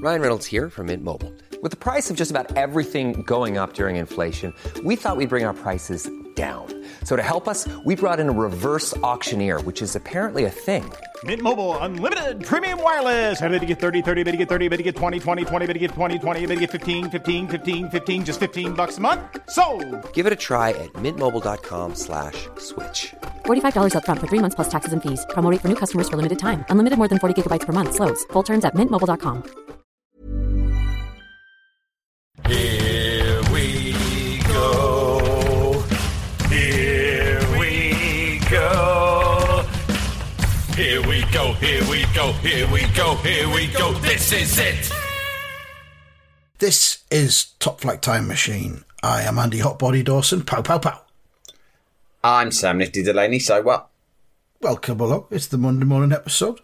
Ryan Reynolds here from Mint Mobile. With the price of just about everything going up during inflation, we thought we'd bring our prices down. So to help us, we brought in a reverse auctioneer, which is apparently a thing. Mint Mobile Unlimited Premium Wireless. How to get 30, 30, bit to get 30, bit to get 20, 20, 20, bit to get 20, 20, bit to get 15, 15, 15, 15, just $15 a month? Sold! Give it a try at mintmobile.com/switch. $45 up front for 3 months plus taxes and fees. Promo rate for new customers for limited time. Unlimited more than 40 gigabytes per month. Slows full terms at mintmobile.com. Here we go. Here we go. Here we go. Here we go. Here we go. Here we go. This is it. This is Top Flight Time Machine. I am Andy Hotbody Dawson. Pow, pow, pow. I'm Sam Nifty Delaney. So what? Welcome along. It's the Monday morning episode.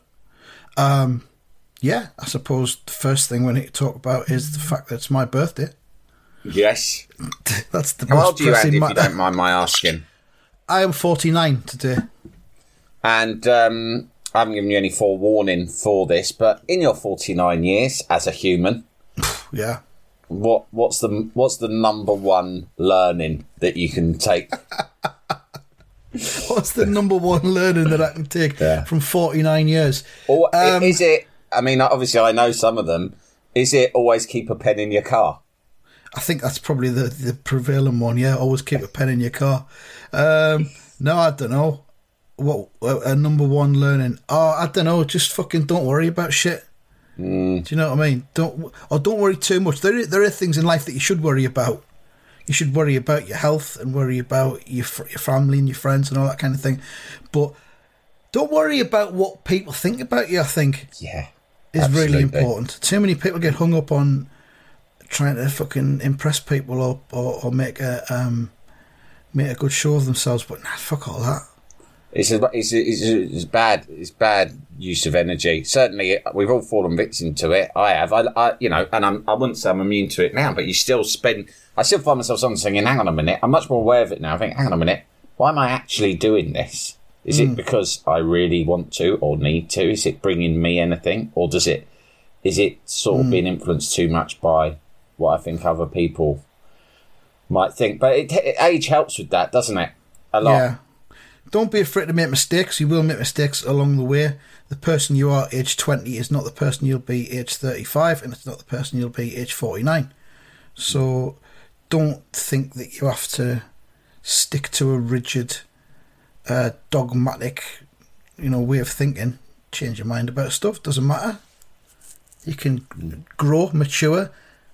Yeah, I suppose the first thing we need to talk about is the fact that it's my birthday. Yes. That's the How most old are you, pressing Andy, if matter. you don't mind my asking? I am 49 today. And I haven't given you any forewarning for this, but in your 49 years as a human, Yeah. what's the number one learning that you can take? What's the number one learning that I can take from 49 years? Or is it, I mean, obviously I know some of them, is it always keep a pen in your car? I think that's probably the prevailing one, yeah. Always keep a pen in your car. No, I don't know. What a number one learning? Oh, I don't know. Just fucking don't worry about shit. Do you know what I mean? Don't worry too much. There are things in life that you should worry about. You should worry about your health and worry about your family and your friends and all that kind of thing. But don't worry about what people think about you, I think. Yeah. Is absolutely. really important. Too many people get hung up on trying to fucking impress people or make a good show of themselves, but nah, fuck all that. It's bad use of energy. Certainly, we've all fallen victim to it. I have. I wouldn't say I'm immune to it now, but I still find myself sometimes thinking, hang on a minute, I'm much more aware of it now. I think, hang on a minute, why am I actually doing this? Is it because I really want to or need to? Is it bringing me anything? Or is it sort of being influenced too much by what I think other people might think? But age helps with that, doesn't it? A lot. Yeah. Don't be afraid to make mistakes. You will make mistakes along the way. The person you are age 20 is not the person you'll be age 35, and it's not the person you'll be age 49. So don't think that you have to stick to a rigid, dogmatic, way of thinking. Change your mind about stuff. Doesn't matter. You can grow, mature,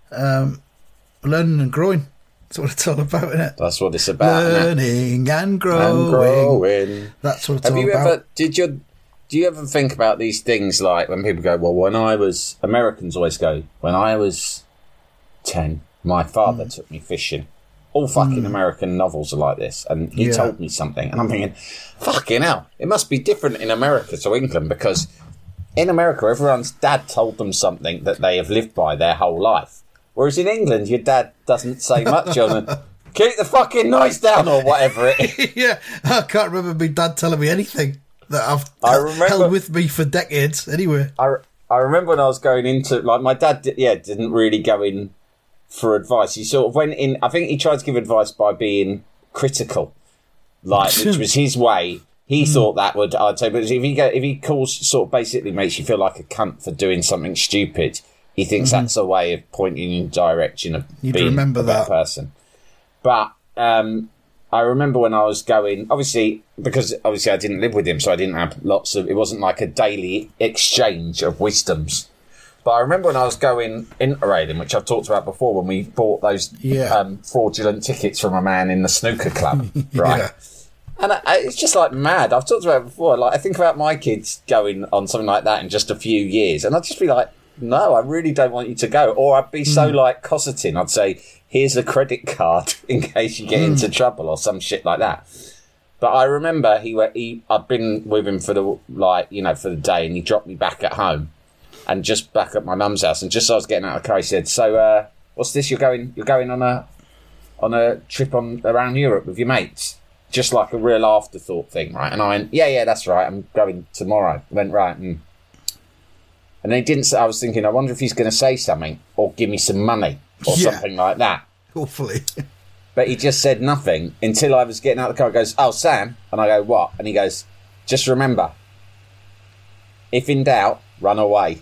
learning and growing. That's what it's all about, isn't it? That's what it's about. Learning and growing. That's what it's all about. Do you ever think about these things like when people go, well, Americans always go, when I was 10, my father took me fishing. All fucking American novels are like this. And he told me something. And I'm thinking, fucking hell, it must be different in America to England, because in America, everyone's dad told them something that they have lived by their whole life. Whereas in England, your dad doesn't say much on it. Keep the fucking noise down or whatever it is. Yeah, I can't remember my dad telling me anything that I've held with me for decades anyway. I remember when I was going into, like, my dad didn't really go in for advice. He sort of went in, I think he tried to give advice by being critical, like, which was his way. He thought that would, I'd say, but if he calls, sort of basically makes you feel like a cunt for doing something stupid, he thinks that's a way of pointing in the direction of being a better person. But I remember when I was going, obviously I didn't live with him, so I didn't have it wasn't like a daily exchange of wisdoms. But I remember when I was going Interrailing, which I've talked about before, when we bought those fraudulent tickets from a man in the snooker club, right? Yeah. And it's just like mad. I've talked about it before. Like, I think about my kids going on something like that in just a few years, and I'd just be like, no, I really don't want you to go. Or I'd be so like cosseting. I'd say, here's a credit card in case you get into trouble or some shit like that. But I remember I'd been with him for the day, and he dropped me back at home and just back at my mum's house. And just as I was getting out of the car, he said, so what's this? You're going on a trip around Europe with your mates? Just like a real afterthought thing, right? And I went, yeah, that's right. I'm going tomorrow. I went, right. And then he didn't say, I was thinking, I wonder if he's going to say something or give me some money or something like that. Hopefully. But he just said nothing until I was getting out of the car. He goes, "Oh, Sam." And I go, "What?" And he goes, "Just remember, if in doubt, run away."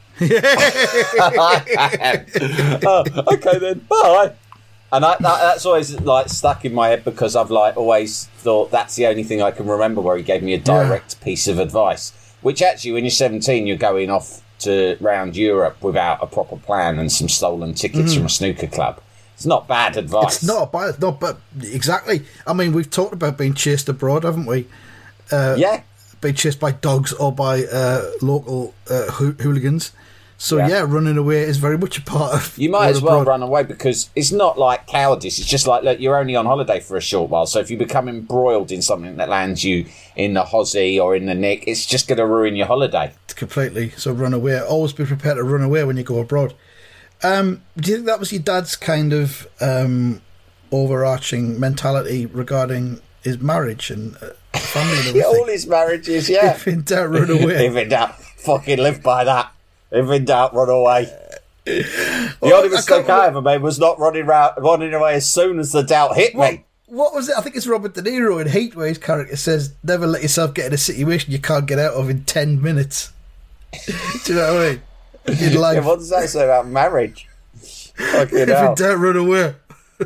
Oh, okay then, bye. And that's always like stuck in my head because I've like always thought that's the only thing I can remember where he gave me a direct piece of advice. Which actually, when you're 17, you're going off to round Europe without a proper plan and some stolen tickets from a snooker club. It's not bad advice. It's not bad. Not but exactly. I mean, we've talked about being chased abroad, haven't we? Yeah. Being chased by dogs or by local hooligans. So yeah, running away is very much a part of. You might as well run away because it's not like cowardice. It's just like, look, you're only on holiday for a short while. So if you become embroiled in something that lands you in the Hozzy or in the Nick, it's just going to ruin your holiday. Completely. So run away. Always be prepared to run away when you go abroad. Do you think that was your dad's kind of overarching mentality regarding his marriage and family and everything? All his marriages, yeah. If in doubt, run away. If in doubt, fucking live by that. If in doubt, run away. The only mistake I ever made was not running away as soon as the doubt hit me. What was it? I think it's Robert De Niro in Heat where his character says, "Never let yourself get in a situation you can't get out of in 10 minutes." Do you know what I mean? In life. Yeah, what does that say about marriage? Fucking if hell. in doubt, run away.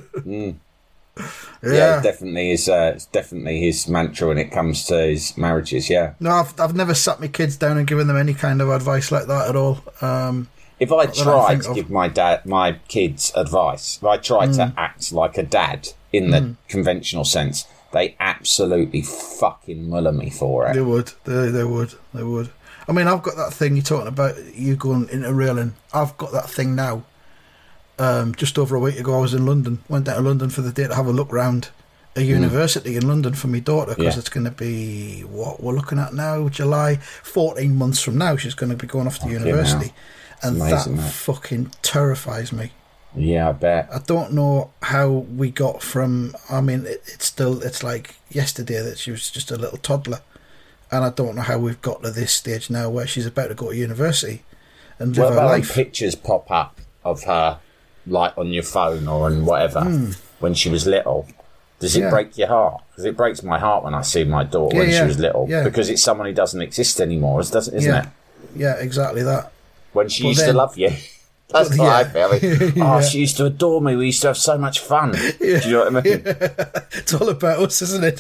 Yeah, it's definitely his mantra when it comes to his marriages. Yeah. No, I've never sat my kids down and given them any kind of advice like that at all. If I tried to give my kids advice, if I tried to act like a dad in the conventional sense, they absolutely fucking muller me for it. They would. They would. I mean, I've got that thing you're talking about, you going into railing. I've got that thing now. Just over a week ago, I was in London. Went down to London for the day to have a look round a university in London for my daughter because it's going to be, what we're looking at now, July, 14 months from now, she's going to be going off to university. And amazing, that fucking terrifies me. Yeah, I bet. I don't know how we got from, I mean, it's like yesterday that she was just a little toddler. And I don't know how we've got to this stage now where she's about to go to university and live her life. When pictures pop up of her, like on your phone or on whatever, when she was little, does it break your heart? Because it breaks my heart when I see my daughter when she was little, because it's someone who doesn't exist anymore, isn't it? Yeah, exactly that. When she used to love you. That's what I feel. She used to adore me. We used to have so much fun. Do you know what I mean? It's all about us, isn't it?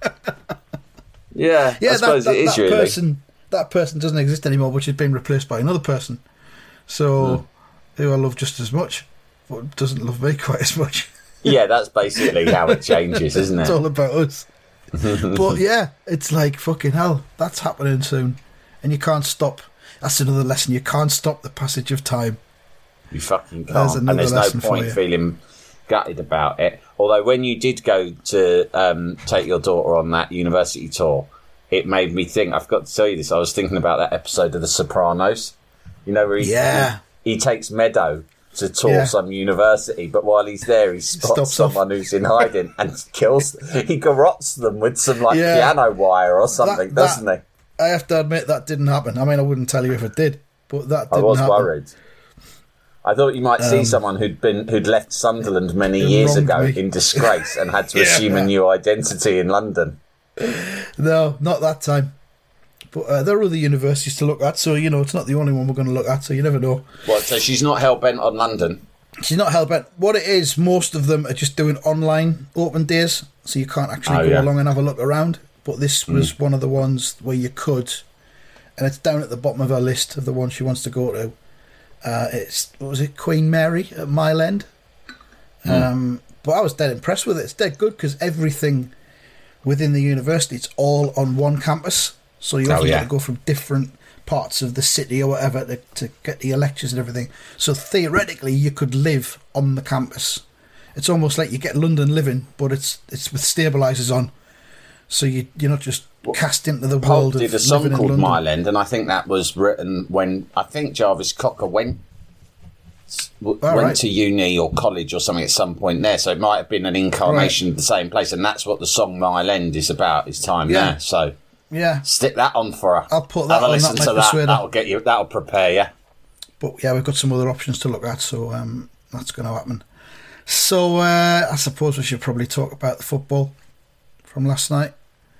I suppose it is really. That person doesn't exist anymore, but she's been replaced by another person. So, who I love just as much, but doesn't love me quite as much. Yeah, that's basically how it changes, isn't it? It's all about us. But yeah, it's like, fucking hell, that's happening soon. And you can't stop. That's another lesson. You can't stop the passage of time. You fucking can't. And there's no point feeling gutted about it. Although when you did go to take your daughter on that university tour, it made me think, I've got to tell you this, I was thinking about that episode of The Sopranos, you know, where he takes Meadow to tour some university, but while he's there, he spots someone who's in hiding and he garrots them with some piano wire or something, doesn't he? I have to admit that didn't happen. I mean, I wouldn't tell you if it did, but that didn't happen. I was worried. I thought you might see someone who'd left Sunderland many years ago in disgrace and had to assume a new identity in London. No, not that time. But there are other universities to look at, so, you know, it's not the only one we're going to look at, so you never know. Well, so she's not hell-bent on London? She's not hell-bent. What it is, most of them are just doing online open days, so you can't actually go along and have a look around. But this was one of the ones where you could, and it's down at the bottom of her list of the ones she wants to go to. It's, what was it, Queen Mary at Mile End? But I was dead impressed with it. It's dead good because everything within the university, it's all on one campus. So you have to go from different parts of the city or whatever to get to your lectures and everything. So theoretically, you could live on the campus. It's almost like you get London living, but it's with stabilisers on. So you're not just cast into the world of living in London. Did a song called Mile End, and I think that was written when I think Jarvis Cocker went to uni or college or something at some point there. So it might have been an incarnation of the same place, and that's what the song Mile End is about. His time there. So Yeah. Stick that on for her. I'll put that Have a on. listen That to might that. persuade her. That'll get you. That'll prepare you. But yeah, we've got some other options to look at, so that's going to happen. So I suppose we should probably talk about the football from last night.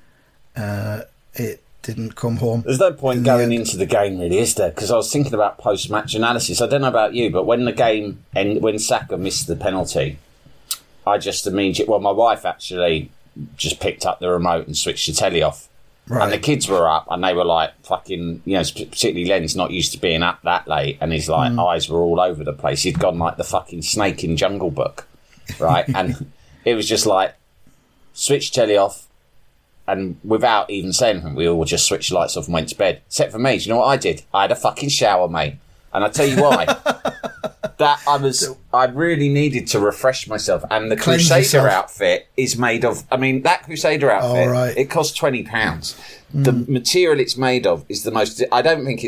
It didn't come home. There's no point going into the game, really, is there? Because I was thinking about post-match analysis. I don't know about you, but when the game and when Saka missed the penalty, I just immediately... Well, my wife actually just picked up the remote and switched the telly off. Right. And the kids were up and they were like fucking, you know, particularly Len's not used to being up that late and his like eyes were all over the place. He'd gone like the fucking snake in Jungle Book, right? And it was just like, switch telly off, and without even saying anything, we all just switched the lights off and went to bed. Except for me, do you know what I did? I had a fucking shower, mate. And I tell you why. I really needed to refresh myself. And the Cleanse Crusader yourself. outfit is made of, I mean, that Crusader outfit, right. it costs £20. The material it's made of is the most, I don't think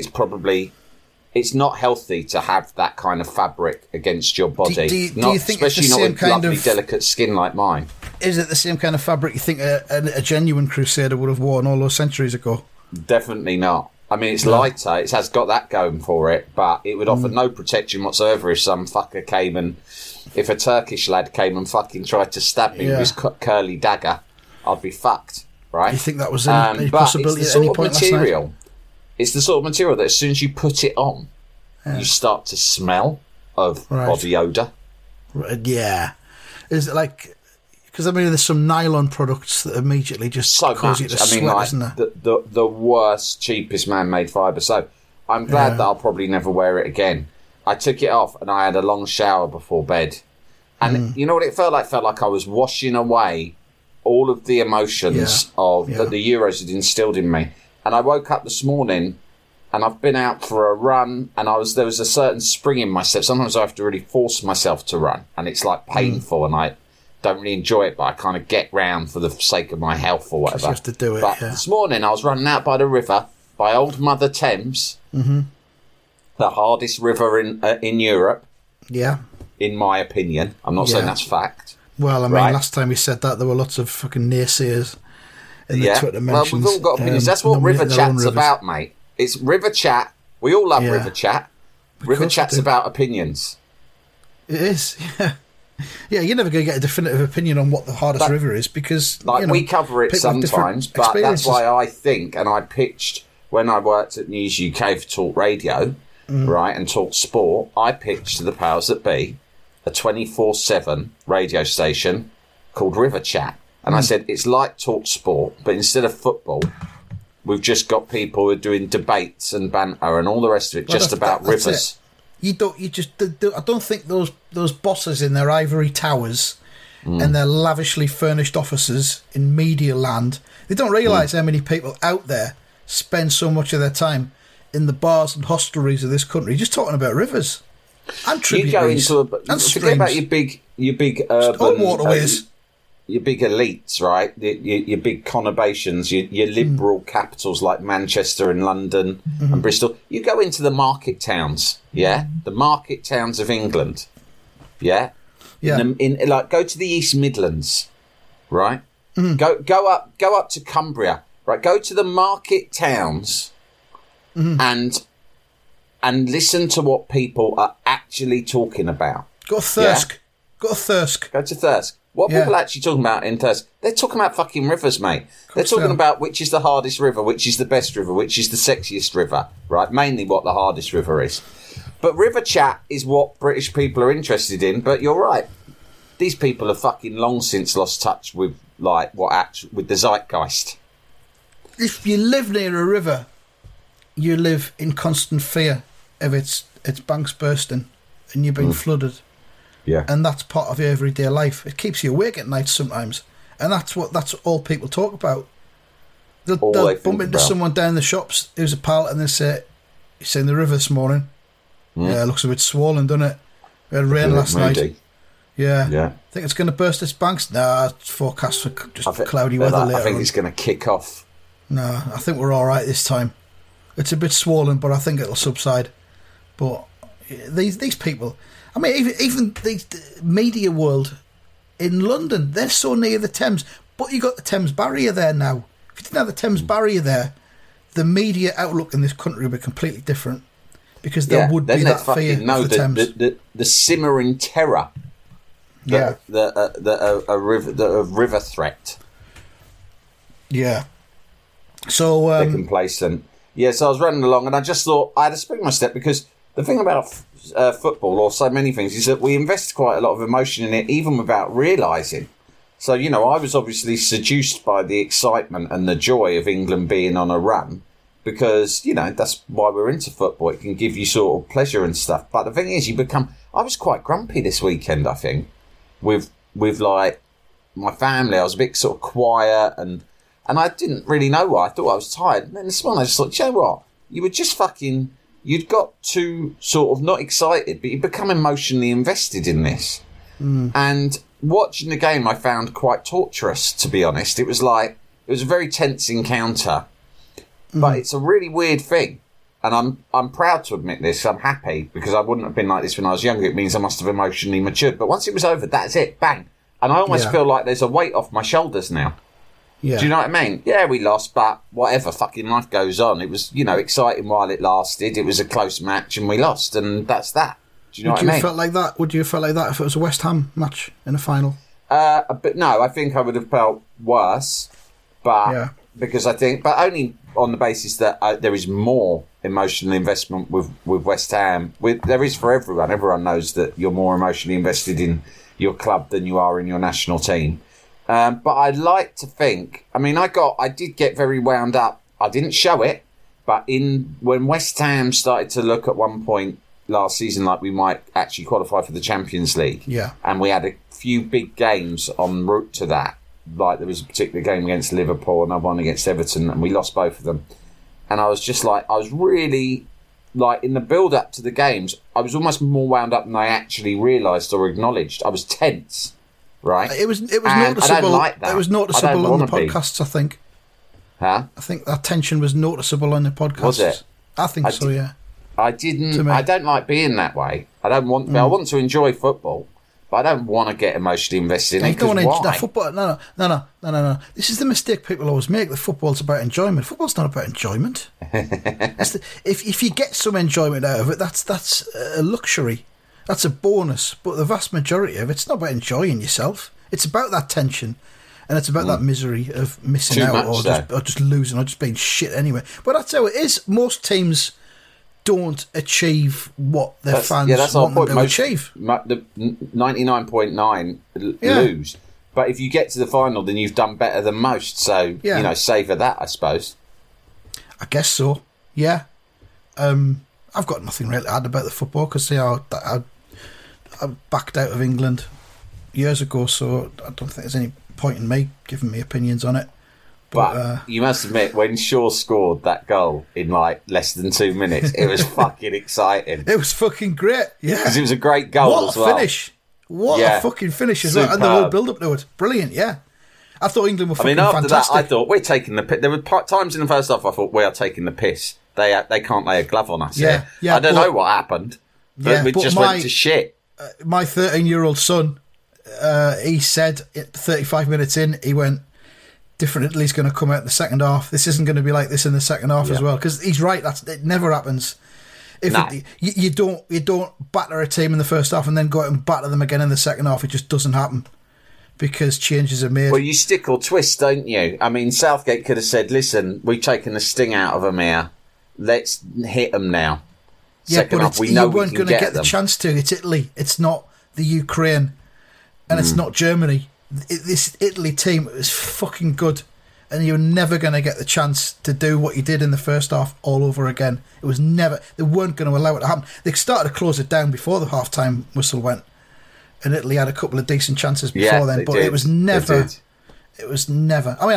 it's not healthy to have that kind of fabric against your body. Do you think it's the especially not same with kind lovely, of- delicate skin like mine. Is it the same kind of fabric you think a genuine Crusader would have worn all those centuries ago? Definitely not. I mean, it's lighter. It has got that going for it, but it would offer no protection whatsoever if some fucker came and... If a Turkish lad came and fucking tried to stab me with his curly dagger, I'd be fucked, right? You think that was any but possibility it's at the any sort point of last night? material. It's the sort of material that as soon as you put it on, you start to smell of body odour. Right, yeah. Is it like... Because, I mean, there's some nylon products that immediately just So cause much. you to I mean, sweat, like isn't there? the worst, cheapest man-made fibre. So I'm glad that I'll probably never wear it again. I took it off and I had a long shower before bed. And you know what it felt like? It felt like I was washing away all of the emotions that the Euros had instilled in me. And I woke up this morning and I've been out for a run and there was a certain spring in my step. Sometimes I have to really force myself to run and it's like painful and I don't really enjoy it, but I kind of get round for the sake of my health or whatever. You have to do it, But this morning I was running out by the river, by Old Mother Thames, the hardest river in Europe, in my opinion. I'm not saying that's fact. Well, I mean, Right. last time we said that, there were lots of fucking naysayers in the Twitter Well, mentions. we've all got opinions. That's what River nominating their own Chat's rivers. about, mate. It's River Chat. We all love River Chat. River course we Chat's do. about opinions. It is, yeah. Yeah, you're never going to get a definitive opinion on what the hardest river is because... Like, you know, we cover it people have sometimes, different but that's experiences. why I think, and I pitched, when I worked at News UK for Talk Radio, right, and Talk Sport, I pitched to the powers that be a 24/7 radio station called River Chat. And I said, it's like Talk Sport, but instead of football, we've just got people who are doing debates and banter and all the rest of it, Well, just about that's rivers. it. I don't think those bosses in their ivory towers and their lavishly furnished offices in media land, they don't realise how many people out there spend so much of their time in the bars and hostelries of this country just talking about rivers and You go tributaries into and forget about streams. your big All urban waterways. your big elites, right? Your big conurbations, your liberal capitals like Manchester and London and Bristol. You go into the market towns, the market towns of England, Yeah. like go to the East Midlands, right? Go up to Cumbria, right? Go to the market towns, and listen to what people are actually talking about. Go to Thirsk. Go to Thirsk. Go to Thirsk. What are people actually talking about in Thirsk? They're talking about fucking rivers, mate. They're talking about which is the hardest river, which is the best river, which is the sexiest river, right? Mainly what the hardest river is. But River Chat is what British people are interested in. But you're right. These people have fucking long since lost touch with with the zeitgeist. If you live near a river, you live in constant fear of its banks bursting and you being flooded. Yeah. And that's part of your everyday life. It keeps you awake at night sometimes. And that's all people talk about. They'll bump into someone down the shops who's a pal and they say, "You seen the river this morning? Yeah, it looks a bit swollen, doesn't it? We had rain last night. Yeah. Think it's going to burst its banks? Nah, it's forecast for just cloudy weather later I think on. it's going to kick off. No, I think we're all right this time. It's a bit swollen, but I think it'll subside. But these people, I mean, even the media world in London, they're so near the Thames. But you got the Thames barrier there now, If you didn't have the Thames barrier there, the media outlook in this country would be completely different, because there would be that fear of the Thames. The simmering terror that a river threat. Yeah. So they're complacent. Yeah, so I was running along and I just thought I had to spring my step, because the thing about football, or so many things, is that we invest quite a lot of emotion in it even without realising. So, you know, I was obviously seduced by the excitement and the joy of England being on a run, because, you know, that's why we're into football. It can give you sort of pleasure and stuff. But the thing is, I was quite grumpy this weekend, I think, with like my family. I was a bit sort of quiet and I didn't really know why. I thought I was tired. And then this morning I just thought, you know what? You were just you'd got too sort of not excited, but you'd become emotionally invested in this. And watching the game, I found quite torturous, to be honest. It was a very tense encounter, but it's a really weird thing. And I'm proud to admit this. I'm happy, because I wouldn't have been like this when I was younger. It means I must have emotionally matured. But once it was over, that's it. Bang. And I almost feel like there's a weight off my shoulders now. Yeah. Do you know what I mean? Yeah, we lost, but whatever, fucking life goes on. It was, you know, exciting while it lasted. It was a close match and we lost, and that's that. Do you know what I mean? Would you have felt like that if it was a West Ham match in a final? But no, I think I would have felt worse. But because I think, but only on the basis that there is more emotional investment with West Ham. There is for everyone. Everyone knows that you're more emotionally invested in your club than you are in your national team. But I'd like to think, I mean, I did get very wound up. I didn't show it, but when West Ham started to look at one point last season like we might actually qualify for the Champions League, and we had a few big games en route to that. Like there was a particular game against Liverpool, another one against Everton, and we lost both of them. And I was just like, I was really like in the build up to the games, I was almost more wound up than I actually realised or acknowledged. I was tense. Right, it was noticeable. I don't like that. It was noticeable on the podcasts. I think. Huh? I think that tension was noticeable on the podcasts. Was it? I think so. Yeah. I didn't. I don't like being that way. I don't want. I want to enjoy football, but I don't want to get emotionally invested in it. Why? Football. No. This is the mistake people always make. That football's about enjoyment. Football's not about enjoyment. If you get some enjoyment out of it, that's a luxury. That's a bonus, but the vast majority of it's not about enjoying yourself. It's about that tension, and it's about that misery of missing out or just losing or just being shit anyway. But that's how it is. Most teams don't achieve what their fans want them to achieve. The 99.9 lose. But if you get to the final, then you've done better than most. So, you know, savour that, I suppose. I guess so, yeah. I've got nothing really to add about the football, because I backed out of England years ago, so I don't think there's any point in me giving me opinions on it. But you must admit, when Shaw scored that goal in like less than 2 minutes, it was fucking exciting. It was fucking great, yeah. Because it was a great goal as well. What a finish. What a fucking finish as well. And the whole build-up to it. Brilliant, yeah. I thought England were fucking fantastic. After that, I thought, we're taking the piss. There were times in the first half I thought, we are taking the piss. They can't lay a glove on us here. I don't know what happened, but we just went to shit. My 13-year-old son, he said 35 minutes in, he went, different Italy's going to come out in the second half. This isn't going to be like this in the second half as well. Because he's right, it never happens. You don't batter a team in the first half and then go out and batter them again in the second half. It just doesn't happen, because changes are made. Well, you stick or twist, don't you? I mean, Southgate could have said, listen, we've taken the sting out of them here. Let's hit them now. Second half, we know you weren't going to get the chance to. It's Italy. It's not the Ukraine. And it's not Germany. This Italy team is fucking good. And you're never going to get the chance to do what you did in the first half all over again. It was never. They weren't going to allow it to happen. They started to close it down before the half-time whistle went. And Italy had a couple of decent chances before then. But it was never. It was never. I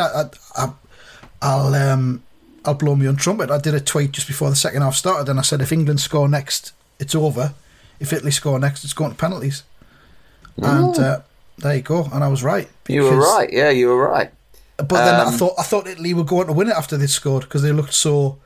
mean, I'll blow my own trumpet. I did a tweet just before the second half started, and I said, if England score next, it's over. If Italy score next, it's going to penalties. And there you go. And I was right. You were right. Yeah, you were right. But then I thought Italy were going to win it after they scored, because they looked so.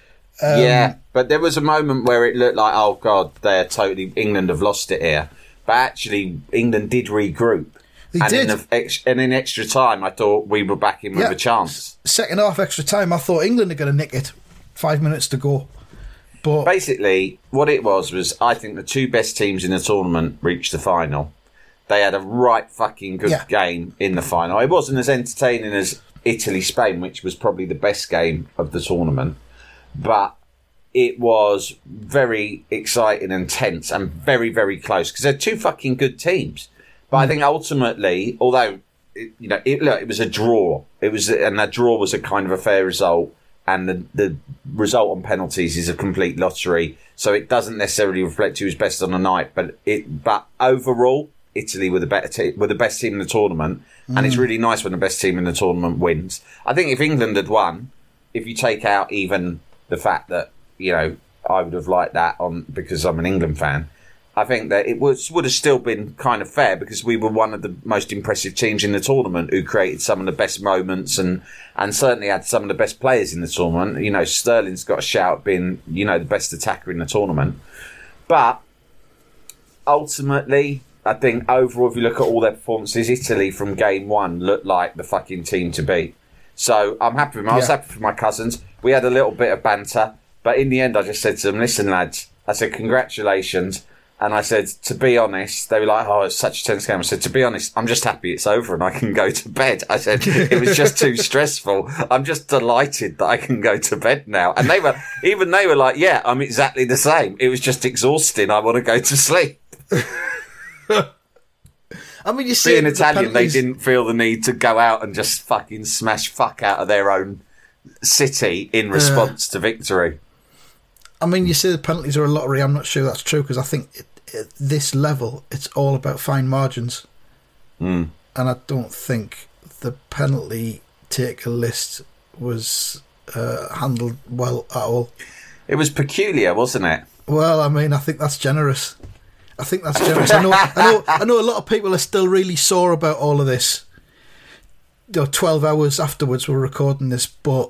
But there was a moment where it looked like, oh God, England have lost it here. But actually, England did regroup. and did. In extra time, I thought we were back in with a chance. Second half, extra time, I thought England are going to nick it. 5 minutes to go. But basically, what it was I think the two best teams in the tournament reached the final. They had a right fucking good game in the final. It wasn't as entertaining as Italy-Spain, which was probably the best game of the tournament. But it was very exciting and tense and very, very close because they're two fucking good teams. But I think ultimately, although it was a draw, and that draw was a kind of a fair result, and the result on penalties is a complete lottery, so it doesn't necessarily reflect who's best on the night. But overall, Italy were the best team in the tournament, and it's really nice when the best team in the tournament wins. I think if England had won, if you take out even the fact that I would have liked that because I'm an England fan, I think that it would have still been kind of fair because we were one of the most impressive teams in the tournament who created some of the best moments and certainly had some of the best players in the tournament. Sterling's got a shout being, the best attacker in the tournament. But ultimately, I think overall, if you look at all their performances, Italy from game one looked like the fucking team to beat. So I'm happy with them. I was happy for my cousins. We had a little bit of banter, but in the end, I just said to them, listen, lads, I said, congratulations. And I said, to be honest, they were like, oh, it's such a tense game. I said, to be honest, I'm just happy it's over and I can go to bed. I said, it was just too stressful. I'm just delighted that I can go to bed now. And they were like, yeah, I'm exactly the same. It was just exhausting. I want to go to sleep. I mean, you see, being Italian, they didn't feel the need to go out and just fucking smash fuck out of their own city in response to victory. I mean, you say the penalties are a lottery. I'm not sure that's true because I think at this level, it's all about fine margins. And I don't think the penalty taker list was handled well at all. It was peculiar, wasn't it? Well, I mean, I think that's generous. I know a lot of people are still really sore about all of this. 12 hours afterwards we're recording this, but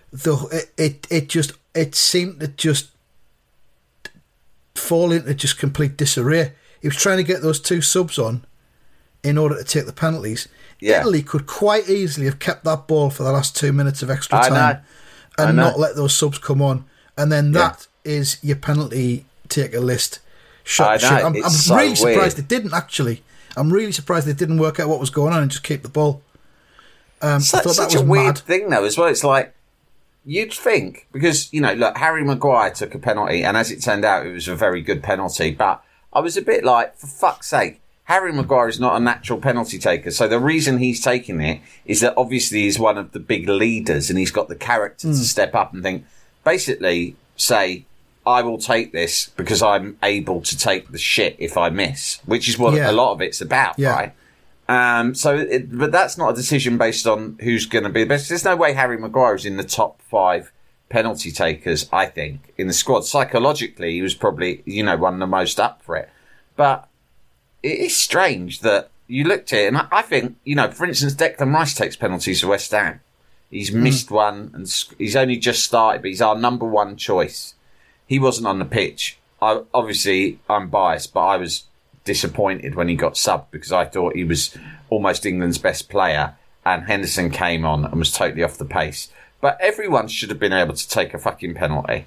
it seemed to just fall into just complete disarray. He was trying to get those two subs on in order to take the penalties. Yeah. Italy could quite easily have kept that ball for the last 2 minutes of extra time and not let those subs come on. And then that is your penalty taker list. I'm really surprised it didn't, actually. I'm really surprised they didn't work out what was going on and just keep the ball. I thought that was a weird mad thing, though, as well. It's like, you'd think, because, look, Harry Maguire took a penalty, and as it turned out, it was a very good penalty. But I was a bit like, for fuck's sake, Harry Maguire is not a natural penalty taker. So the reason he's taking it is that obviously he's one of the big leaders, and he's got the character to step up and think, basically say, I will take this because I'm able to take the shit if I miss, which is what a lot of it's about, right? But that's not a decision based on who's going to be the best. There's no way Harry Maguire is in the top 5 penalty takers, I think, in the squad. Psychologically, he was probably, one of the most up for it. But it is strange that you looked at it, and I think, for instance, Declan Rice takes penalties for West Ham. He's missed one, and he's only just started, but he's our number one choice. He wasn't on the pitch. Obviously, I'm biased, but I was disappointed when he got subbed because I thought he was almost England's best player, and Henderson came on and was totally off the pace. But everyone should have been able to take a fucking penalty.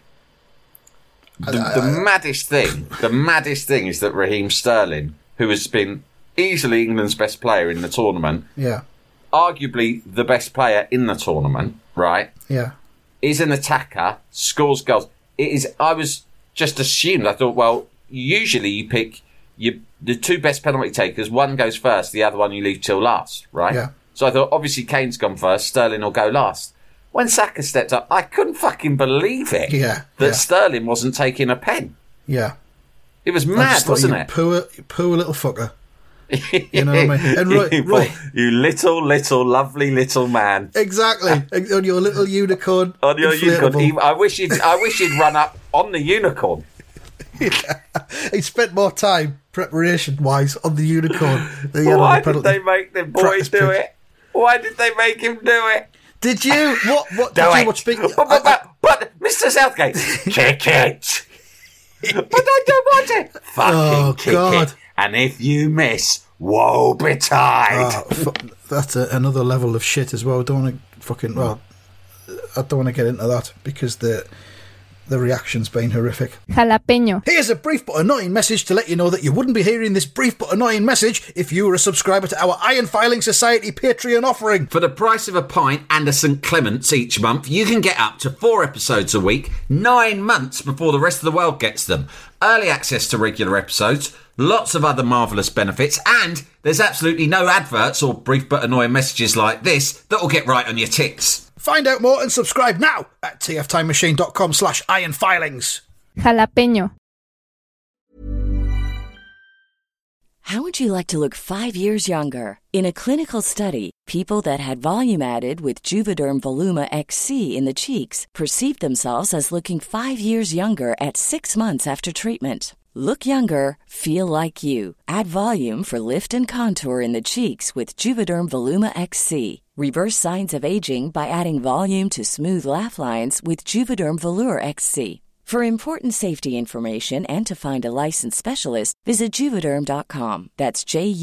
The maddest thing is that Raheem Sterling, who has been easily England's best player in the tournament, arguably the best player in the tournament, right? Yeah, is an attacker, scores goals. I was just assumed. I thought, well, usually you pick the two best penalty takers. One goes first, the other one you leave till last, right? Yeah. So I thought, obviously, Kane's gone first, Sterling will go last. When Saka stepped up, I couldn't fucking believe it. That Sterling wasn't taking a pen. Yeah. It was mad, wasn't it? Poor little fucker. You know what I mean? And right. You little, lovely little man. Exactly. On your little unicorn. On your unicorn. I wish you'd run up on the unicorn. He spent more time preparation-wise on the unicorn than he had Why on the penalty. Did they make the boy do it? Why did they make him do it? Did you? What did you it. watch? But Mr. Southgate, kick it. But I don't want it. Fucking kick it. And if you miss, woe betide. That's another level of shit as well. Don't want to I don't want to get into that because the reaction's been horrific. Jalapeño. Here's a brief but annoying message to let you know that you wouldn't be hearing this brief but annoying message if you were a subscriber to our Iron Filing Society Patreon offering. For the price of a pint and a St Clement's each month, you can get up to 4 episodes a week, 9 months before the rest of the world gets them. Early access to regular episodes, lots of other marvellous benefits, and there's absolutely no adverts or brief but annoying messages like this that will get right on your tits. Find out more and subscribe now at tftimemachine.com/ironfilings. Jalapeño. How would you like to look 5 years younger? In a clinical study, people that had volume added with Juvederm Voluma XC in the cheeks perceived themselves as looking 5 years younger at 6 months after treatment. Look younger, feel like you. Add volume for lift and contour in the cheeks with Juvederm Voluma XC. Reverse signs of aging by adding volume to smooth laugh lines with Juvederm Volure XC. For important safety information and to find a licensed specialist, visit Juvederm.com. That's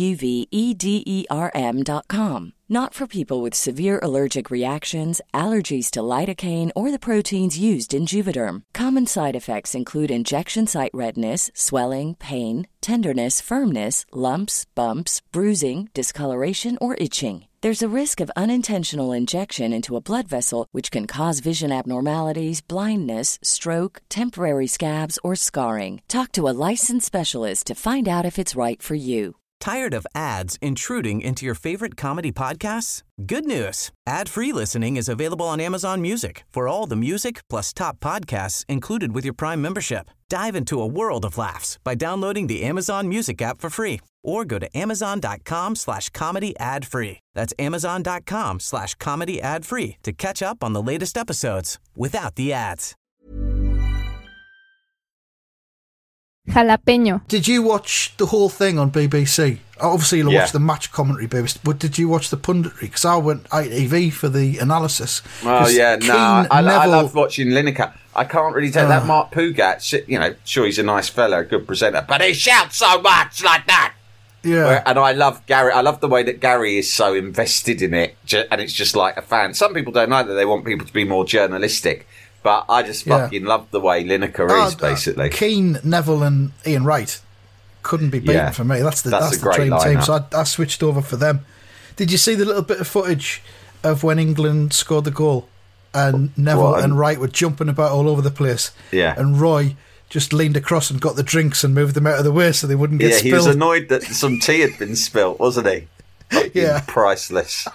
JUVEDERM.com. Not for people with severe allergic reactions, allergies to lidocaine, or the proteins used in Juvederm. Common side effects include injection site redness, swelling, pain, tenderness, firmness, lumps, bumps, bruising, discoloration, or itching. There's a risk of unintentional injection into a blood vessel, which can cause vision abnormalities, blindness, stroke, temporary scabs, or scarring. Talk to a licensed specialist to find out if it's right for you. Tired of ads intruding into your favorite comedy podcasts? Good news. Ad-free listening is available on Amazon Music for all the music plus top podcasts included with your Prime membership. Dive into a world of laughs by downloading the Amazon Music app for free or go to amazon.com/comedy ad-free. That's amazon.com/comedy ad-free to catch up on the latest episodes without the ads. Jalapeño. Did you watch the whole thing on BBC? Obviously, you'll watch the match commentary, but did you watch the punditry? Because I went ITV for the analysis. Oh, yeah, no, I love watching Lineker. I can't really take that Mark Pougat. You know, sure, he's a nice fella, a good presenter, but he shouts so much like that. Yeah. And I love Gary. I love the way that Gary is so invested in it, and it's just like a fan. Some people don't know that they want people to be more journalistic. But I just fucking love the way Lineker is, basically. Keane, Neville and Ian Wright couldn't be beaten for me. That's the dream team. So I switched over for them. Did you see the little bit of footage of when England scored the goal and Neville and Wright were jumping about all over the place? Yeah. And Roy just leaned across and got the drinks and moved them out of the way so they wouldn't get spilled. Yeah, he was annoyed that some tea had been spilt, wasn't he? Priceless.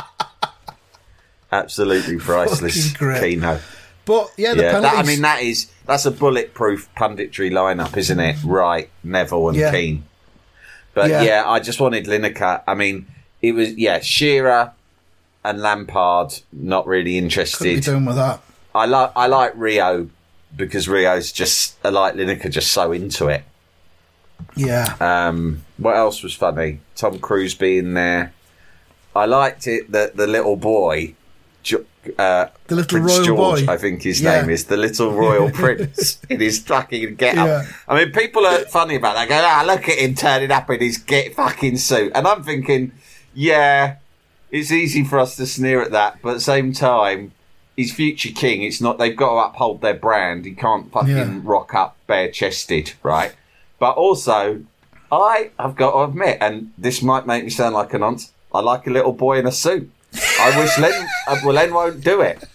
Absolutely priceless. Keano. But the penalties. That's a bulletproof punditry lineup, isn't it? Right, Neville and Keane. But I just wanted Lineker. I mean, it was Shearer and Lampard not really interested. Couldn't be doing with that. I like Rio because Rio's just like Lineker, just so into it. Yeah. What else was funny? Tom Cruise being there. I liked it that the little boy. The little Prince royal George, boy. I think his name is, the little royal prince in his fucking get up. I mean, people are funny about that. Go, look at him turning up in his get fucking suit. And I'm thinking, it's easy for us to sneer at that, but at the same time, he's future king. It's not, they've got to uphold their brand. He can't fucking rock up bare chested, right? But also, I've got to admit, and this might make me sound like a nonce, I like a little boy in a suit. I wish Len won't do it.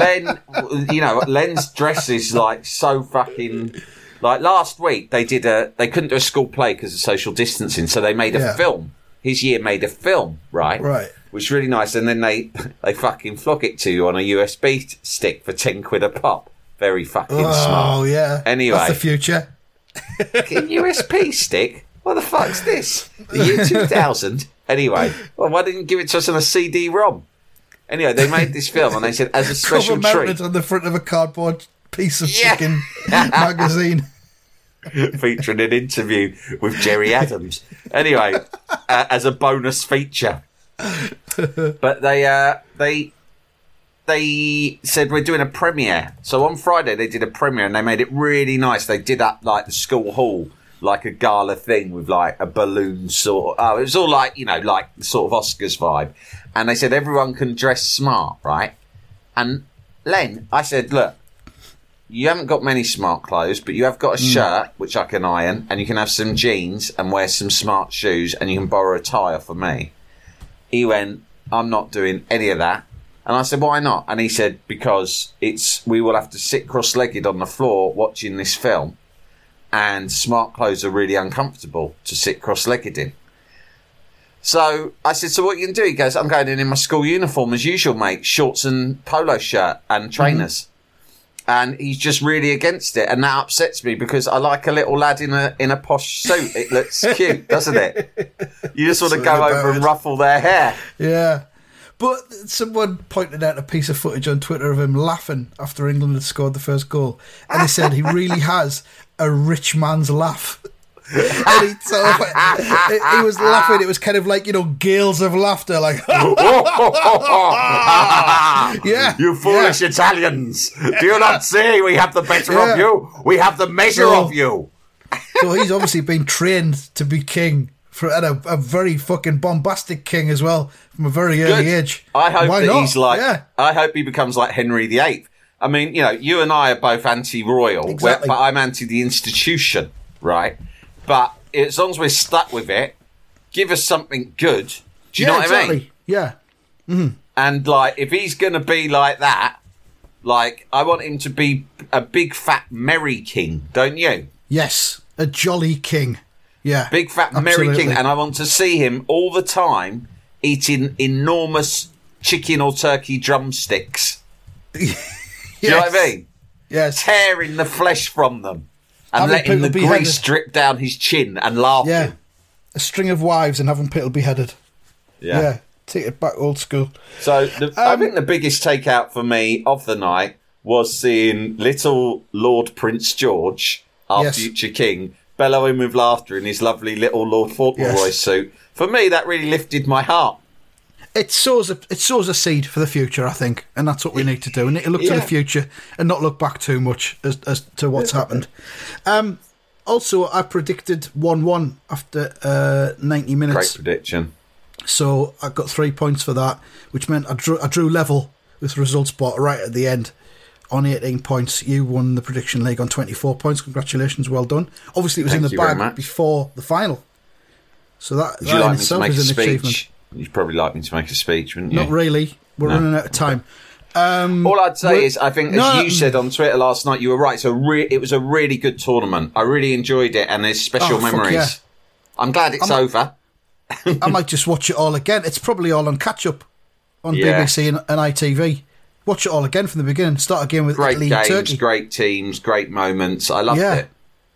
Len's dress is like so fucking, like last week they couldn't do a school play because of social distancing, so they made a film. His year made a film, right? Which is really nice, and then they fucking flog it to you on a USB stick for 10 quid a pop. Very fucking smart. Oh yeah. Anyway, that's the future. USB stick? What the fuck's this? The year 2000? Anyway, well, why didn't you give it to us on a CD-ROM? Anyway, they made this film and they said, as a special treat... mounted on the front of a cardboard piece of chicken magazine. Featuring an interview with Jerry Adams. Anyway, as a bonus feature. But they said, we're doing a premiere. So on Friday, they did a premiere and they made it really nice. They did up like the school hall like a gala thing with like a balloon sort of, it was all like, you know, like the sort of Oscars vibe. And they said everyone can dress smart, right? And Len, I said, look, you haven't got many smart clothes, but you have got a shirt, which I can iron, and you can have some jeans and wear some smart shoes, and you can borrow a tie off of me. He went, I'm not doing any of that. And I said, why not? And he said, because we will have to sit cross-legged on the floor watching this film, and smart clothes are really uncomfortable to sit cross-legged in. So I said, so what you can do? He goes, I'm going in my school uniform as usual, mate, shorts and polo shirt and trainers. And he's just really against it, and that upsets me because I like a little lad in a posh suit. It looks cute, doesn't it? You just want to go over and ruffle their hair. Yeah. But someone pointed out a piece of footage on Twitter of him laughing after England had scored the first goal, and they said he really has a rich man's laugh. And he was laughing. It was kind of like, you know, gales of laughter, like yeah, you foolish Italians, do you not see we have the better of you? We have the measure of you. So he's obviously been trained to be king, and a very fucking bombastic king as well, from a very early age. I hope he's like, I hope he becomes like Henry VIII. I mean, you know, you and I are both anti-royal, exactly. But I'm anti the institution, right? But as long as we're stuck with it, give us something good. Do you know what I mean? Yeah. Mm-hmm. And, like, if he's going to be like that, like, I want him to be a big, fat, merry king, don't you? Yes, a jolly king. Yeah. Big, fat, merry king. And I want to see him all the time eating enormous chicken or turkey drumsticks. Yes. Do you know what I mean? Yes. Tearing the flesh from them. And letting the grease drip down his chin and laughing. Yeah. A string of wives and having people beheaded. Yeah. Take it back old school. So I think the biggest takeout for me of the night was seeing little Lord Prince George, our future king, bellowing with laughter in his lovely little Lord Fauntleroy suit. For me, that really lifted my heart. It sows a seed for the future, I think, and that's what we need to do. We need to look to the future and not look back too much as to what's happened. Also, I predicted 1-1 after 90 minutes. Great prediction. So I got 3 points for that, which meant I drew level with Results Spot right at the end on 18 points. You won the prediction league on 24 points. Congratulations, well done. Obviously, it was in the bag before the final. So that in itself is an achievement. You'd probably like me to make a speech, wouldn't you? Not really. We're running out of time. All I'd say is, I think, as you said on Twitter last night, you were right. It was a really good tournament. I really enjoyed it, and there's special memories. Yeah. I'm glad it's over. I might just watch it all again. It's probably all on catch-up on BBC and ITV. Watch it all again from the beginning. Start again with Italy, games, Turkey. Great teams, great moments. I loved it.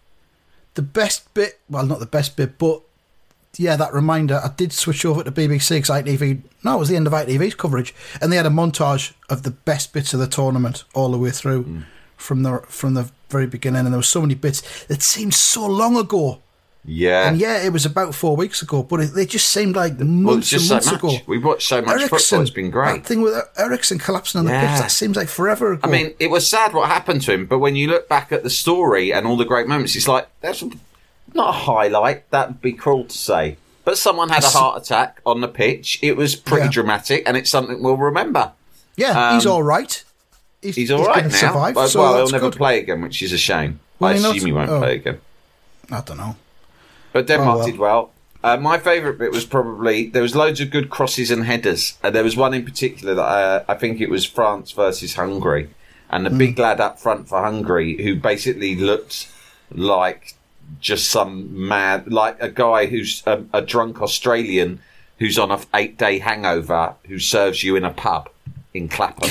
The best bit, well, not the best bit, but yeah, that reminder, I did switch over to BBC because ITV, no, it was the end of ITV's coverage, and they had a montage of the best bits of the tournament all the way through from the very beginning, and there were so many bits that seemed so long ago. Yeah. And yeah, it was about 4 weeks ago, but they just seemed like months and months ago. We watched so much football, it's been great. That thing with Eriksen collapsing on the pitch, that seems like forever ago. I mean, it was sad what happened to him, but when you look back at the story and all the great moments, it's like, that's not a highlight, that would be cruel to say. But someone had a heart attack on the pitch. It was pretty dramatic, and it's something we'll remember. Yeah, he's all right. He's all right now. Survive, well, so he'll never play again, which is a shame. I assume he won't play again. I don't know. But Denmark did well. My favourite bit was probably, there was loads of good crosses and headers. There was one in particular that I think it was France versus Hungary. And the big lad up front for Hungary, who basically looked like just some mad, like a guy who's a drunk Australian who's on an 8-day hangover who serves you in a pub in Clapham.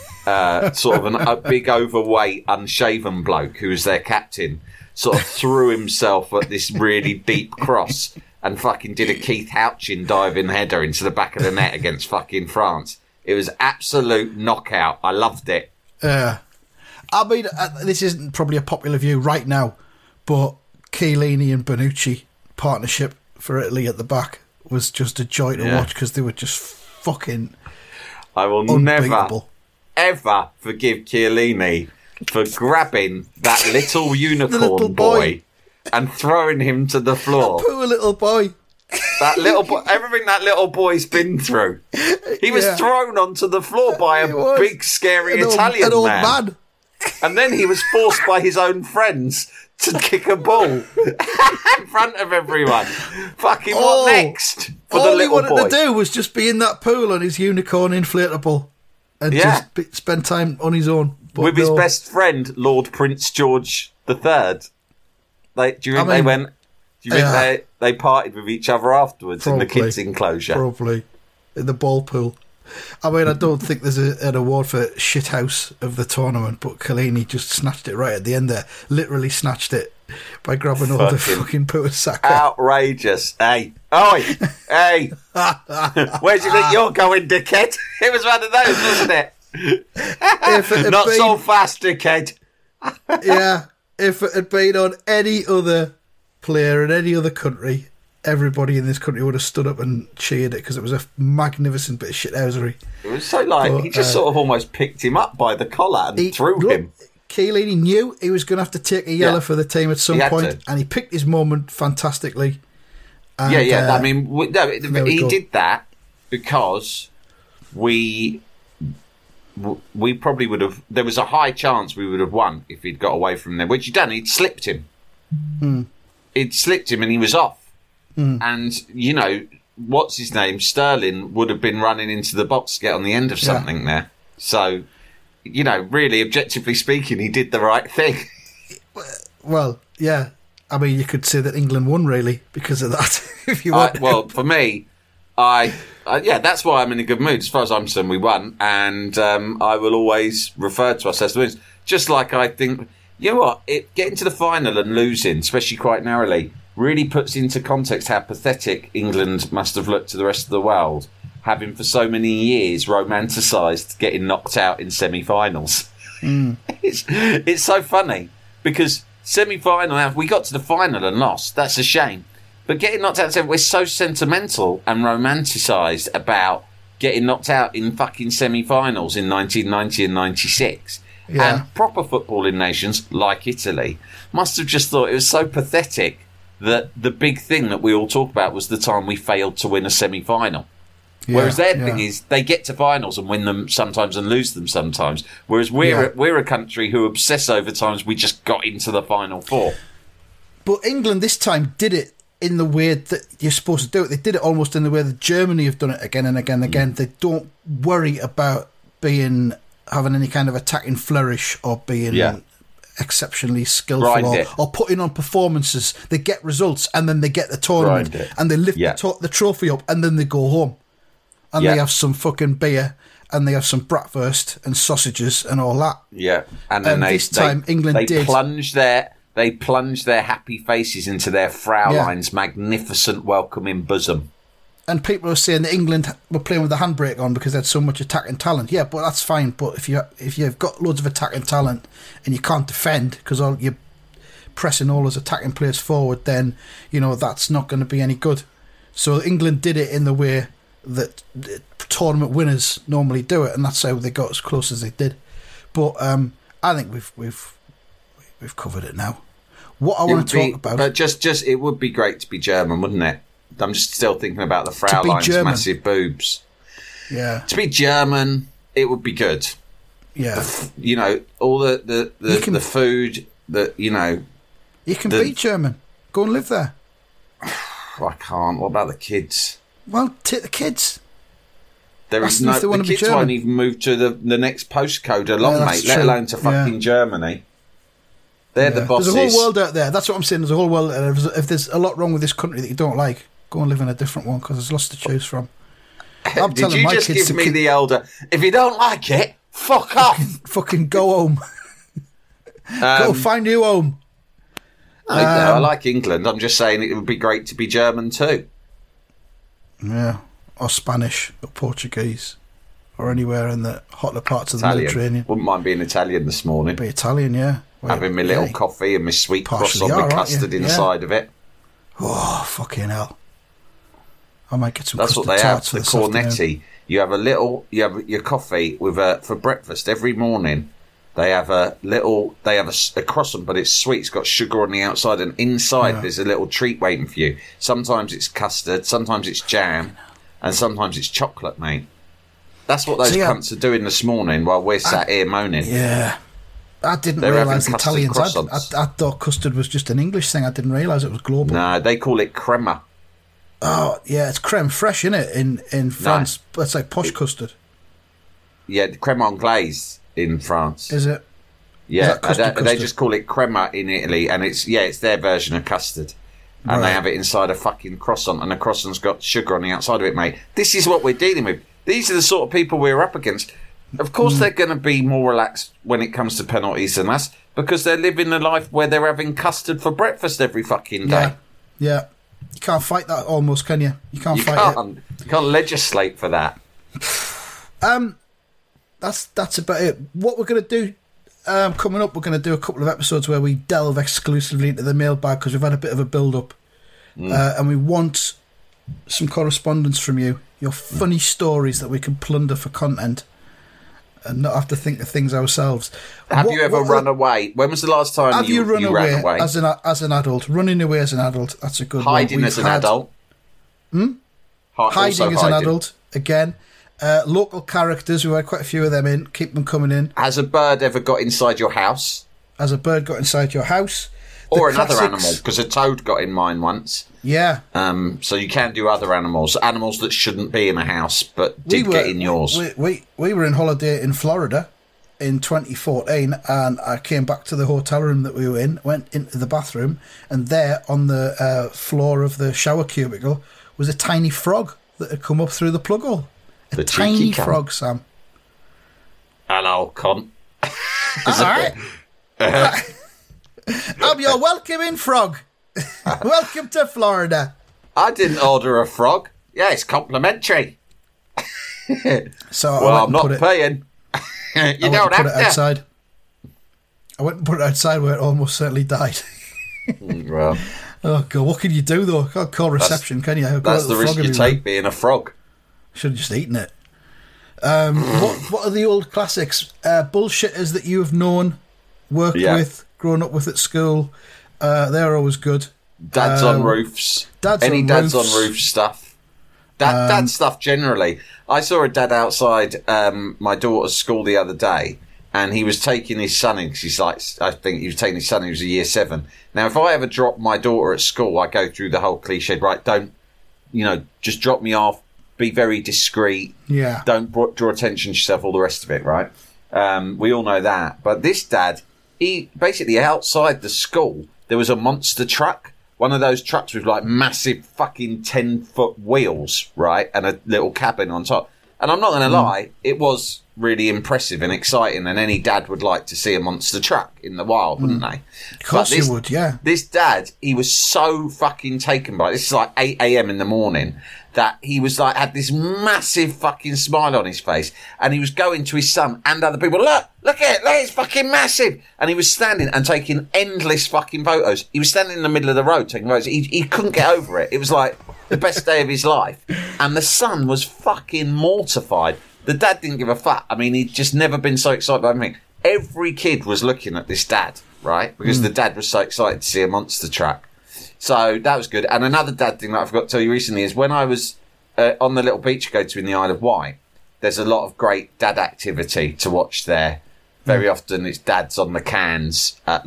Sort of a big overweight, unshaven bloke who was their captain. Sort of threw himself at this really deep cross and fucking did a Keith Houchin diving header into the back of the net against fucking France. It was absolute knockout. I loved it. I mean, this isn't probably a popular view right now, but Chiellini and Bonucci partnership for Italy at the back was just a joy to watch because they were just fucking I will never, ever forgive Chiellini for grabbing that little unicorn boy and throwing him to the floor. Poor little boy. That little boy, everything that little boy's been through. He was thrown onto the floor by a big, scary Italian old man. And then he was forced by his own friends to kick a ball in front of everyone. Fucking what next for the little boy? All he wanted to do was just be in that pool on his unicorn inflatable and just spend time on his own. But with his best friend, Lord Prince George III. Do you think they partied with each other afterwards in the kids' enclosure? Probably. In the ball pool. I mean, I don't think there's an award for shithouse of the tournament, but Chiellini just snatched it right at the end there. Literally snatched it by grabbing all the fucking poor Saka. Outrageous. Hey. Oi. Hey. Where do you think you're going, dickhead? It was one of those, wasn't it? Not so fast, dickhead. Yeah. If it had been on any other player in any other country, everybody in this country would have stood up and cheered it because it was a magnificent bit of shithousery. It was so he just sort of almost picked him up by the collar and threw him. Chiellini knew he was going to have to take a yellow for the team at some point, and he picked his moment fantastically. And, I mean, he did that because we probably would have. There was a high chance we would have won if he'd got away from them, which he'd done. He'd slipped him. He'd slipped him and he was off. And, what's his name? Sterling would have been running into the box to get on the end of something there. So, really, objectively speaking, he did the right thing. Well, yeah. I mean, you could say that England won, really, because of that. If you want. Well, for me, that's why I'm in a good mood. As far as I'm concerned, we won. And I will always refer to us as the winners. Just like I think, you know what? Getting to the final and losing, especially quite narrowly, really puts into context how pathetic England must have looked to the rest of the world, having for so many years romanticised getting knocked out in semi-finals. It's so funny because semi-final, we got to the final and lost. That's a shame. But getting knocked out, we're so sentimental and romanticised about getting knocked out in fucking semi-finals in 1990 and 96. Yeah. And proper footballing nations like Italy must have just thought it was so pathetic that the big thing that we all talk about was the time we failed to win a semi-final. Whereas their thing is they get to finals and win them sometimes and lose them sometimes. Whereas we're a country who obsess over times we just got into the Final Four. But England this time did it in the way that you're supposed to do it. They did it almost in the way that Germany have done it again and again and again. They don't worry about having any kind of attacking flourish or being exceptionally skillful or putting on performances. They get results and then they get the tournament and they lift the trophy up and then they go home and they have some fucking beer and they have some bratwurst and sausages and all that. Yeah, and then England plunge their happy faces into their Fraulein's magnificent welcoming bosom. And people are saying that England were playing with the handbrake on because they had so much attacking talent. Yeah, but that's fine. But if you've got loads of attacking talent and you can't defend because you're pressing all those attacking players forward, then that's not going to be any good. So England did it in the way that tournament winners normally do it, and that's how they got as close as they did. But I think we've covered it now. What I want to talk about, but just it would be great to be German, wouldn't it? I'm just still thinking about the Fraulein's massive boobs. Yeah. To be German, it would be good. Yeah. All the food that, You can be German. Go and live there. I can't. What about the kids? Well, take the kids. The kids won't even move to the next postcode along, mate, let alone to fucking Germany. They're the bosses. There's a whole world out there. That's what I'm saying. There's a whole world out there. If there's a lot wrong with this country that you don't like, go and live in a different one because there's lots to choose from. I'm Did you just give me the older, if you don't like it, fuck off. Fucking go home. Go find your home. I like England. I'm just saying it would be great to be German too. Yeah. Or Spanish or Portuguese or anywhere in the hotter parts of the Mediterranean. Wouldn't mind being Italian this morning. Be Italian, yeah. Having my little coffee and my sweet croissant with custard inside of it. Oh, fucking hell. I might get some That's custard what they have, tarts the for this cornetti. afternoon. You have your coffee with for breakfast every morning They have a croissant, but it's sweet. It's got sugar on the outside, and inside there's a little treat waiting for you. Sometimes it's custard, sometimes it's jam, and sometimes it's chocolate, mate. That's what those cunts are doing this morning while we're sat here moaning. Yeah. I didn't realise the Italians I thought custard was just an English thing. I didn't realise it was global. No, they call it crema. Oh, yeah, it's creme fraiche, isn't it, in France? No. It's like posh custard. Yeah, creme anglaise in France. Is it? Yeah, they just call it crema in Italy, and it's their version of custard. And they have it inside a fucking croissant, and the croissant's got sugar on the outside of it, mate. This is what we're dealing with. These are the sort of people we're up against. Of course they're going to be more relaxed when it comes to penalties than us, because they're living a life where they're having custard for breakfast every fucking day. Yeah. You can't fight that almost, can you? You can't fight it. You can't legislate for that. That's about it. What we're going to do coming up, we're going to do a couple of episodes where we delve exclusively into the mailbag, because we've had a bit of a build-up. And we want some correspondence from you. Your funny stories that we can plunder for content and not have to think of things ourselves. Have you ever run away? When was the last time you ran away? As an adult? Running away as an adult, that's a good Hiding one. As an adult? Hiding as an adult, again. Local characters, we had quite a few of them in. Keep them coming in. Has a bird ever got inside your house? Has a bird got inside your house? Or another animal, because a toad got in mine once. Yeah. So you can do other animals that shouldn't be in a house, but did get in yours. We were in holiday in Florida in 2014, and I came back to the hotel room that we were in, went into the bathroom, and there on the floor of the shower cubicle was a tiny frog that had come up through the plug hole. A tiny frog, Sam. Hello, cunt. All right. I'm your welcoming frog. Welcome to Florida. I didn't order a frog. Yeah, it's complimentary. So I'm not paying. You don't have to. Outside. I went and put it outside where it almost certainly died. Well, oh God, what can you do though? Can't call reception, can you? That's the risk you take being a frog. Should have just eaten it. What are the old classics? Bullshitters that you have known, worked with, grown up with at school. They're always good. Dads on roofs. Dads on roof stuff. Dad stuff generally. I saw a dad outside my daughter's school the other day, and he was taking his son in, because I think he was taking his son, he was a year 7. Now, if I ever drop my daughter at school, I go through the whole cliche, right, don't, just drop me off, be very discreet, don't draw attention to yourself, all the rest of it, right? We all know that. But this dad, he basically outside the school, there was a monster truck, one of those trucks with like massive fucking 10-foot wheels, right? And a little cabin on top. And I'm not going to lie, it was really impressive and exciting, and any dad would like to see a monster truck in the wild, wouldn't they? Of course you would, yeah. This dad, he was so fucking taken by it. This is like 8 a.m. in the morning, that he was like, had this massive fucking smile on his face, and he was going to his son and other people, look at it, it's fucking massive. And he was standing and taking endless fucking photos. He was standing in the middle of the road taking photos. He couldn't get over it. It was like the best day of his life. And the son was fucking mortified. The dad didn't give a fuck. I mean, he'd just never been so excited by anything. Every kid was looking at this dad, right? Because the dad was so excited to see a monster truck. So that was good. And another dad thing that I forgot to tell you recently is when I was on the little beach I go to in the Isle of Wight, there's a lot of great dad activity to watch there. Very often it's dads on the cans at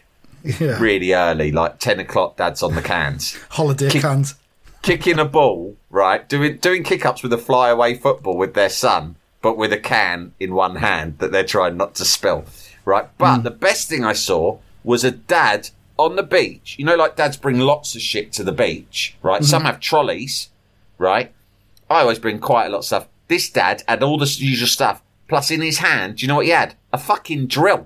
really early, like 10 o'clock, dads on the cans. Holiday cans. Kicking a ball, right? Doing kick-ups with a flyaway football with their son, but with a can in one hand that they're trying not to spill, right? But the best thing I saw was a dad on the beach. You know, like dads bring lots of shit to the beach, right? Some have trolleys, right? I always bring quite a lot of stuff. This dad had all the usual stuff, plus in his hand, do you know what he had? A fucking drill.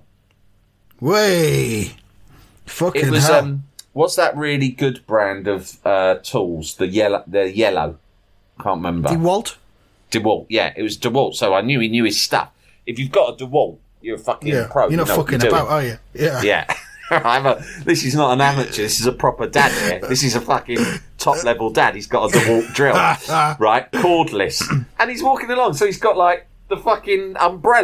Way. Fucking it was, hell. What's that really good brand of tools? The yellow. Can't remember. DeWalt, yeah. It was DeWalt, so I knew he knew his stuff. If you've got a DeWalt, you're a fucking pro. You're not fucking about, are you? Yeah. Yeah. This is not an amateur, this is a proper dad here. This is a fucking top-level dad. He's got a DeWalt drill, right? Cordless. And he's walking along, so he's got, like, the fucking umbrella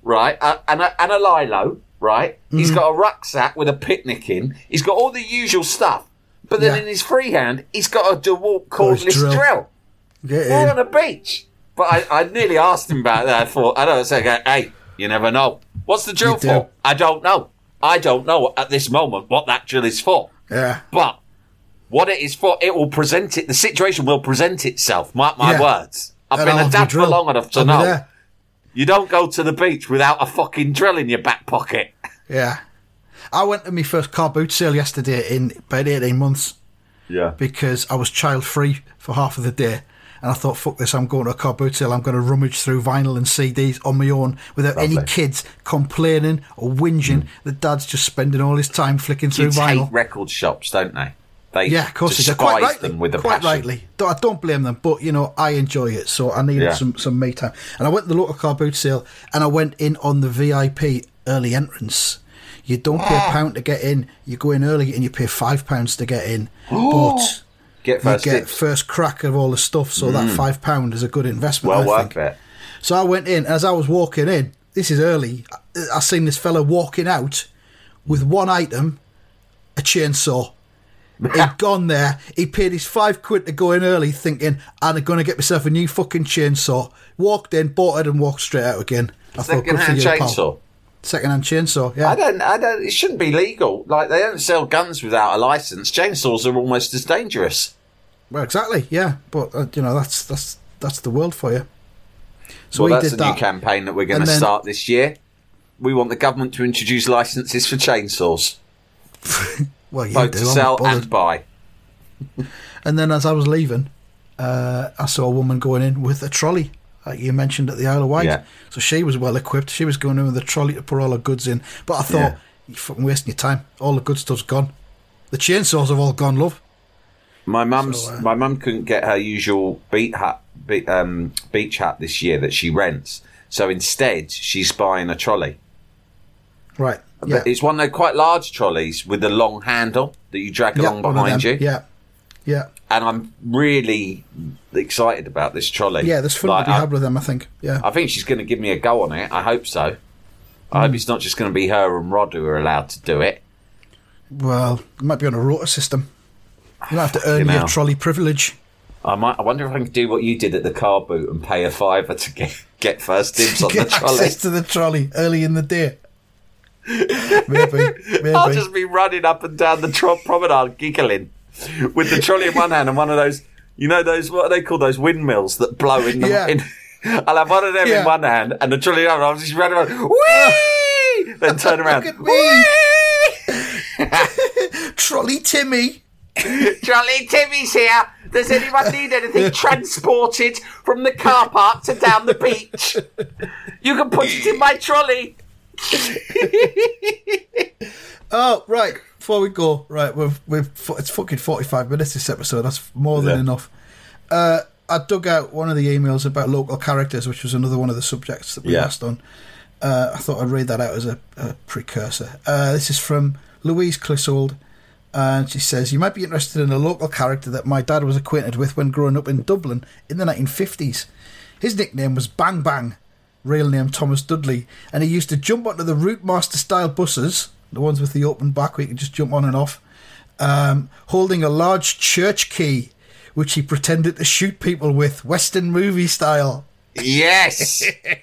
right, and a lilo, right? He's got a rucksack with a picnic in. He's got all the usual stuff. But then in his free hand, he's got a DeWalt cordless drill. We're on a beach. But I nearly asked him about that. I thought, I don't say, hey, you never know. What's the drill for? I don't know. I don't know at this moment what that drill is for. Yeah. But what it is for, it will present it. The situation will present itself. Mark my words. I've been a dad for long enough to know. You don't go to the beach without a fucking drill in your back pocket. Yeah. I went to my first car boot sale yesterday in about 18 months. Yeah. Because I was child-free for half of the day. And I thought, fuck this, I'm going to a car boot sale. I'm going to rummage through vinyl and CDs on my own without any kids complaining or whinging that Dad's just spending all his time flicking through vinyl. Kids hate record shops, don't they? They of course they do. despise Quite rightly, them with a quite passion. rightly. I don't blame them, but, I enjoy it, so I needed some me time. And I went to the local car boot sale, and I went in on the VIP early entrance. You don't pay £1 to get in. You go in early and you pay £5 to get in. But you get first crack of all the stuff, so that £5 is a good investment, well I worth think. it. So I went in. As I was walking in, this is early, I seen this fella walking out with one item, a chainsaw. He'd gone there, he paid his £5 to go in early thinking, I'm going to get myself a new fucking chainsaw. Walked in, bought it and walked straight out again. Second-hand chainsaw? Second-hand chainsaw, yeah. I don't. It shouldn't be legal. Like, they don't sell guns without a license. Chainsaws are almost as dangerous. Well, exactly, yeah. But that's the world for you. So that's a new campaign that we're going to start this year. We want the government to introduce licences for chainsaws. Well, both to sell and buy. And then as I was leaving, I saw a woman going in with a trolley, like you mentioned at the Isle of Wight. Yeah. So she was well equipped. She was going in with a trolley to put all her goods in. But I thought, you're fucking wasting your time. All the good stuff's gone. The chainsaws have all gone, love. My mum couldn't get her usual beach hut this year that she rents. So instead, she's buying a trolley. Right. Yeah. It's one of those quite large trolleys with a long handle that you drag along behind you. Yeah. Yeah. And I'm really excited about this trolley. Yeah, there's fun to be had with them, I think. Yeah. I think she's going to give me a go on it. I hope so. I hope it's not just going to be her and Rod who are allowed to do it. Well, it might be on a rota system. You might have to earn your trolley privilege. I wonder if I can do what you did at the car boot and pay a £5 to get first dibs on the trolley. Access to the trolley early in the day. Maybe. I'll just be running up and down the promenade giggling with the trolley in one hand and one of those, what are they called, those windmills that blow in the... I'll have one of them in one hand and the trolley in the other. I'll just run around, whee! Then turn around, whee! Trolley Timmy. Trolley Timmy's here. Does anyone need anything transported from the car park to down the beach? You can put it in my trolley. Oh, right. Before we go, right, it's fucking 45 minutes this episode. That's more than enough. I dug out one of the emails about local characters, which was another one of the subjects that we asked on. I thought I'd read that out as a precursor. This is from Louise Clissold, and she says, you might be interested in a local character that my dad was acquainted with when growing up in Dublin in the 1950s. His nickname was Bang Bang, real name Thomas Dudley, and he used to jump onto the Routemaster style buses, the ones with the open back where you can just jump on and off, holding a large church key which he pretended to shoot people with, Western movie style. Yes.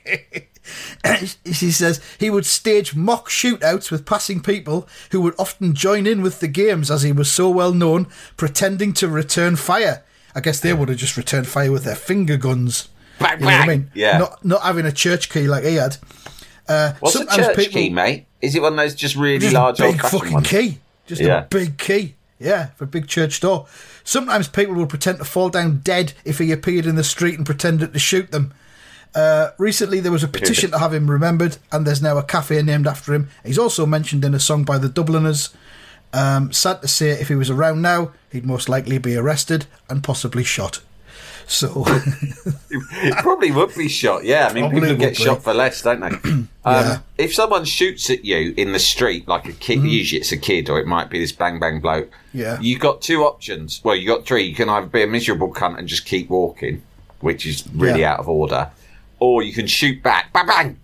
She says he would stage mock shootouts with passing people who would often join in with the games as he was so well known, pretending to return fire. I guess they would have just returned fire with their finger guns. Bang, you know what I bang. mean? Yeah. Not having a church key like he had. What's a church key, mate? Is it one of those just really large big old-fashioned fucking ones? key? Just a big key. Yeah, for a big church door. Sometimes people would pretend to fall down dead if he appeared in the street and pretended to shoot them. Recently there was a petition to have him remembered, and there's now a cafe named after him. He's also mentioned in a song by the Dubliners. Sad to say, if he was around now, he'd most likely be arrested and possibly shot. So he probably would be shot. Yeah, I mean, people get shot for less, don't they? If someone shoots at you in the street, like a kid, usually it's a kid, or it might be this bang bang bloke. Yeah, you've got two options. Well, you got three. You can either be a miserable cunt and just keep walking, which is really out of order, or you can shoot back, bang bang,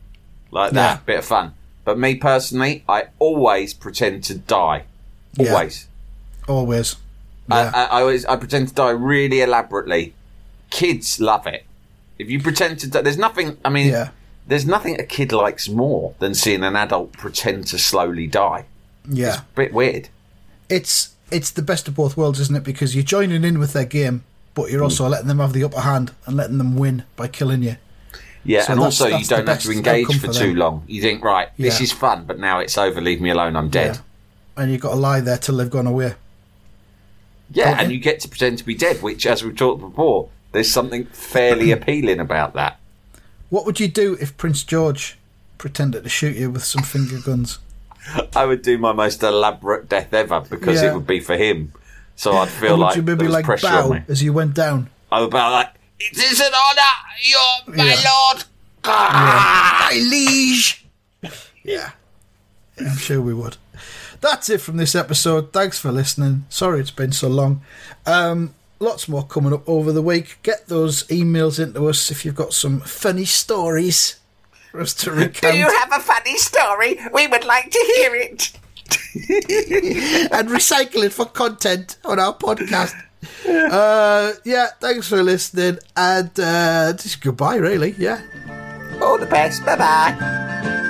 like that, bit of fun. But me personally, I always pretend to die. Always. Always. Yeah. I pretend to die really elaborately. Kids love it. If you pretend to die, there's nothing, I mean, there's nothing a kid likes more than seeing an adult pretend to slowly die. Yeah. It's a bit weird. It's the best of both worlds, isn't it? Because you're joining in with their game, but you're also letting them have the upper hand and letting them win by killing you. Yeah, So and that's also you don't the have to best engage outcome for for too them. long. You think, right, this Yeah. is fun, but now it's over, leave me alone, I'm dead. Yeah. And you've got to lie there till they've gone away. Yeah, Okay. and you get to pretend to be dead, which, as we've talked before, there's something fairly appealing about that. What would you do if Prince George pretended to shoot you with some finger guns? I would do my most elaborate death ever because Yeah. it would be for him. So I'd feel Or would like you there maybe was like pressure bow on me. as you went down? I would bow like, it is an honour, my Yeah. lord. Ah! My liege! Yeah, I'm sure we would. That's it from this episode. Thanks for listening. Sorry it's been so long. Lots more coming up over the week. Get those emails into us if you've got some funny stories for us to recount. Do you have a funny story? We would like to hear it. And recycle it for content on our podcast. Thanks for listening. And just goodbye, really. Yeah. All the best. Bye-bye.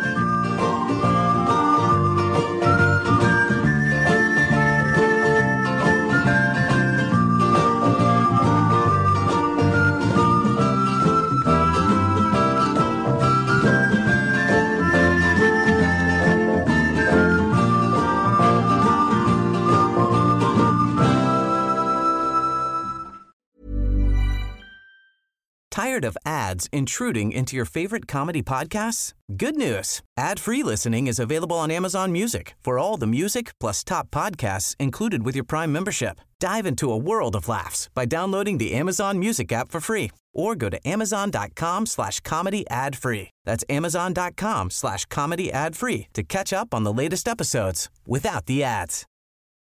Tired of ads intruding into your favorite comedy podcasts? Good news. Ad-free listening is available on Amazon Music for all the music plus top podcasts included with your Prime membership. Dive into a world of laughs by downloading the Amazon Music app for free or go to amazon.com/comedy ad-free. That's amazon.com/comedy ad-free to catch up on the latest episodes without the ads.